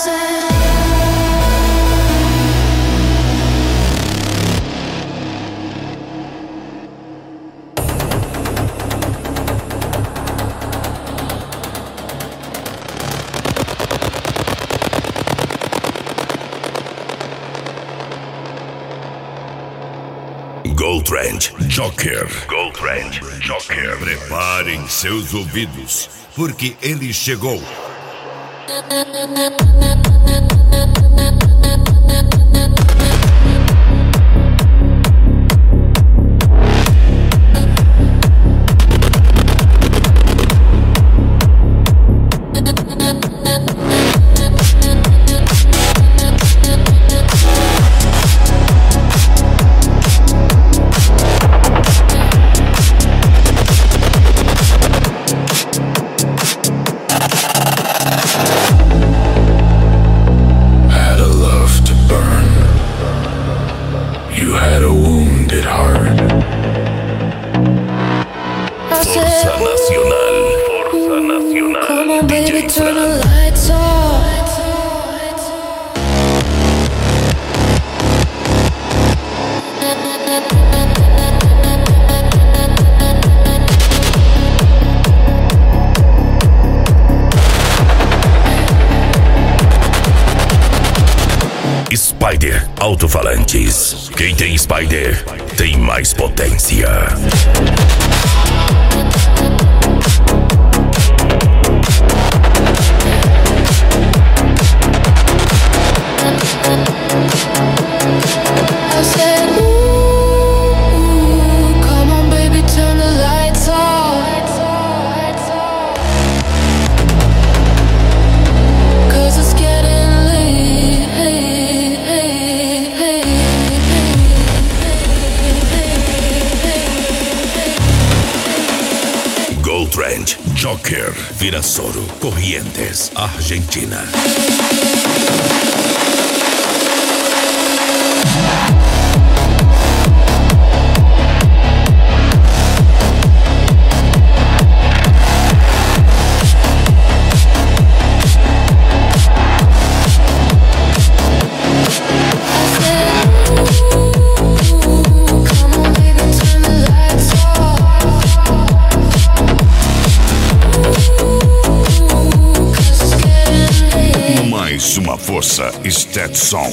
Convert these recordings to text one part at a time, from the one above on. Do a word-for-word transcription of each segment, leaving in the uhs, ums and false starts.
Goldrange Joker. Goldrange Joker. Preparem seus ouvidos, porque ele chegou. Força Nacional, Força Nacional. Come on, baby, turn the lights off. Spider Alto-Falantes. Quem tem Spider tem mais potência. Goldrange Joker, Virasoro, Corrientes, Argentina. Mais uma força Stetson.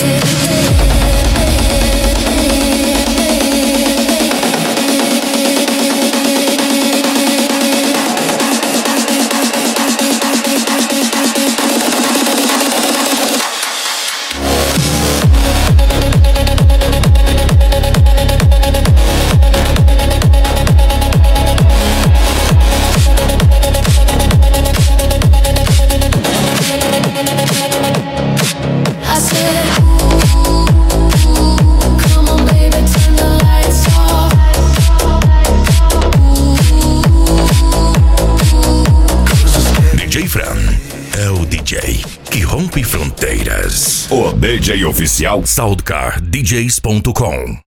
D J Fran é o D J que rompe fronteiras. O D J oficial Soundcar D Js ponto com.